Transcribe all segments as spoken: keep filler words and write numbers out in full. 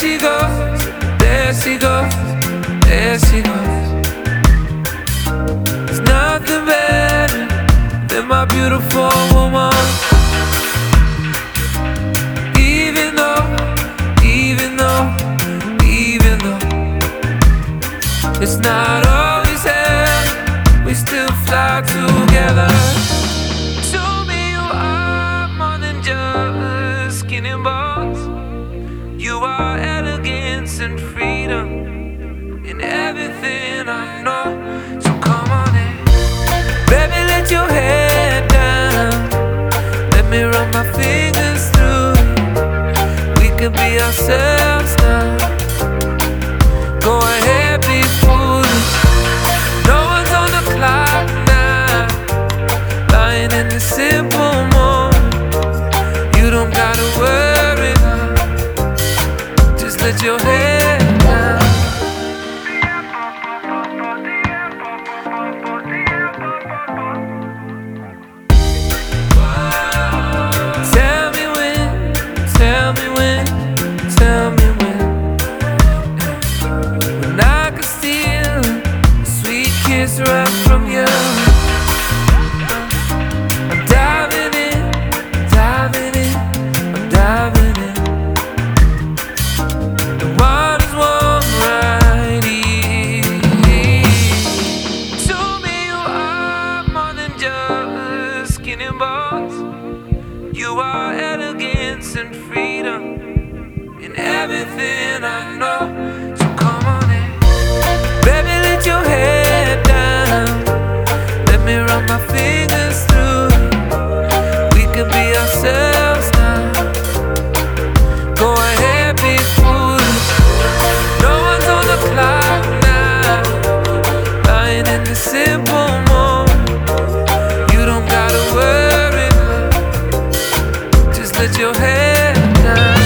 she goes, there she goes, there she goes. There's nothing better than my beautiful woman. Even though, even though, even though it's not always heaven, we still fly together. Show me you are more than just skin and bones. You are elegance and freedom in everything I know. So come on in, baby, let your head down. Let me run my fingers through it. We can be ourselves now. Go ahead, be foolish. No one's on the clock now. Lying in the simple moment. You don't gotta worry now. Just let your head down. Tell me when, tell me when, tell me when. When I could steal a sweet kiss right from you. I'm diving in, diving in, I'm diving in. The water's warm right here. Show me you are more than just skin and bones. You are elegance and freedom in everything I know. So come on in, baby, let your head down. Let me run my fingers through it. We can be ourselves now. Go ahead, be foolish. No one's on the clock now. Lying in the simple moment. You don't gotta worry now. Just let your head down.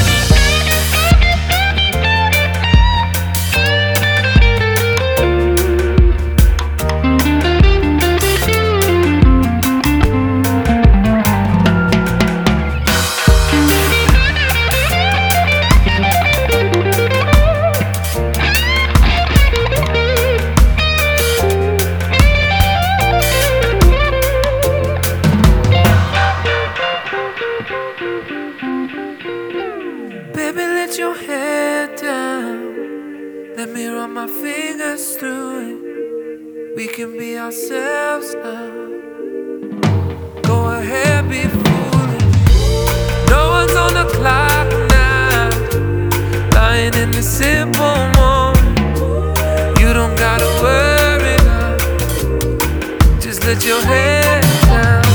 Baby, let your head down. Let me run my fingers through it. We can be ourselves now. Go ahead, be foolish. No one's on the clock now. Lying in the simple moment. You don't gotta worry now. Just let your head down.